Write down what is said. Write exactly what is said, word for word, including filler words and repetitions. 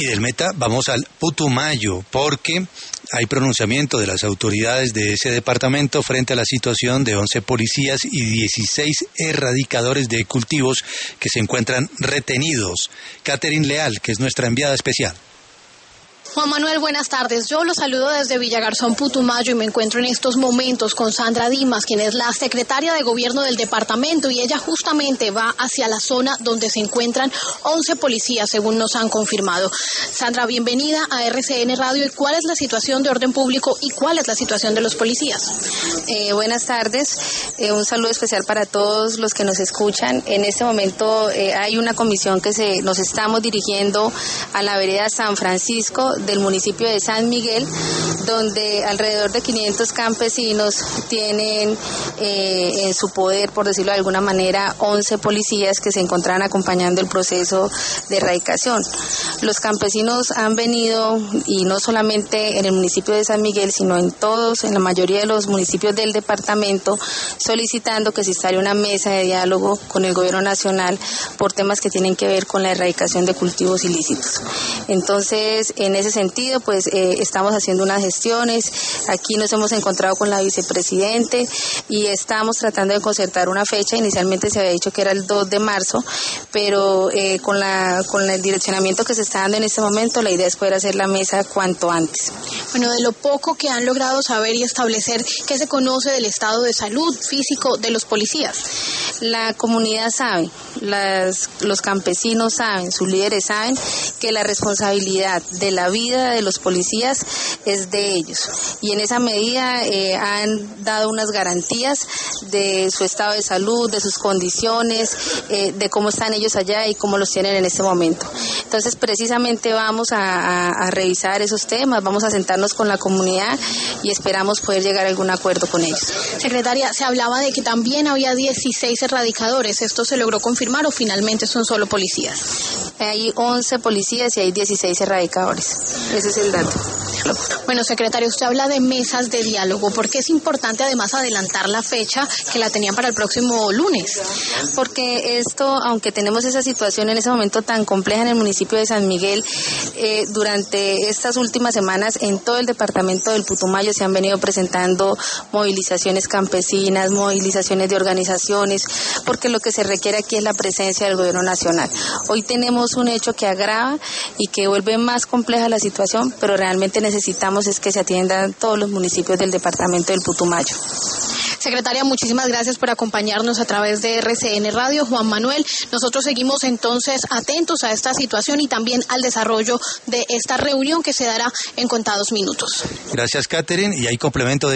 Y del Meta vamos al Putumayo, porque hay pronunciamiento de las autoridades de ese departamento frente a la situación de once policías y dieciséis erradicadores de cultivos que se encuentran retenidos. Catherine Leal, que es nuestra enviada especial. Juan Manuel, buenas tardes. Yo los saludo desde Villagarzón, Putumayo, y me encuentro en estos momentos con Sandra Dimas, quien es la secretaria de gobierno del departamento, y ella justamente va hacia la zona donde se encuentran once policías, según nos han confirmado. Sandra, bienvenida a R C N Radio. ¿Y cuál es la situación de orden público y cuál es la situación de los policías? Eh, buenas tardes. Eh, un saludo especial para todos los que nos escuchan. En este momento eh, hay una comisión que se nos estamos dirigiendo a la vereda San Francisco del municipio de San Miguel, donde alrededor de quinientos campesinos tienen eh, en su poder, por decirlo de alguna manera, once policías que se encontraban acompañando el proceso de erradicación. Los campesinos han venido, y no solamente en el municipio de San Miguel, sino en todos, en la mayoría de los municipios del departamento, solicitando que se instale una mesa de diálogo con el gobierno nacional por temas que tienen que ver con la erradicación de cultivos ilícitos. Entonces, en ese sentido, pues eh, estamos haciendo unas gestiones. Aquí nos hemos encontrado con la vicepresidente y estamos tratando de concertar una fecha. Inicialmente se había dicho que era el dos de marzo, pero eh, con la con el direccionamiento que se está dando en este momento, la idea es poder hacer la mesa cuanto antes. Bueno, de lo poco que han logrado saber y establecer, ¿qué se conoce del estado de salud físico de los policías? La comunidad sabe, las, los campesinos saben, sus líderes saben que la responsabilidad de la vida de los policías es de ellos, y en esa medida eh, han dado unas garantías de su estado de salud, de sus condiciones, eh, de cómo están ellos allá y cómo los tienen en este momento. Entonces, precisamente vamos a, a, a revisar esos temas, vamos a sentarnos con la comunidad y esperamos poder llegar a algún acuerdo con ellos. Secretaria, se hablaba de que también había dieciséis erradicadores. ¿Esto se logró confirmar o finalmente son solo policías? Hay once policías y hay dieciséis erradicadores. Ese es el dato. Bueno, secretario, usted habla de mesas de diálogo. ¿Por qué es importante además adelantar la fecha que la tenían para el próximo lunes? Porque esto, aunque tenemos esa situación en ese momento tan compleja en el municipio de San Miguel, eh, durante estas últimas semanas en todo el departamento del Putumayo se han venido presentando movilizaciones campesinas, movilizaciones de organizaciones, porque lo que se requiere aquí es la presencia del gobierno nacional. Hoy tenemos un hecho que agrava y que vuelve más compleja la situación, pero realmente necesitamos es que se atiendan todos los municipios del departamento del Putumayo. Secretaria, muchísimas gracias por acompañarnos a través de R C N Radio. Juan Manuel, nosotros seguimos entonces atentos a esta situación y también al desarrollo de esta reunión que se dará en contados minutos. Gracias, Catherine, y hay complemento de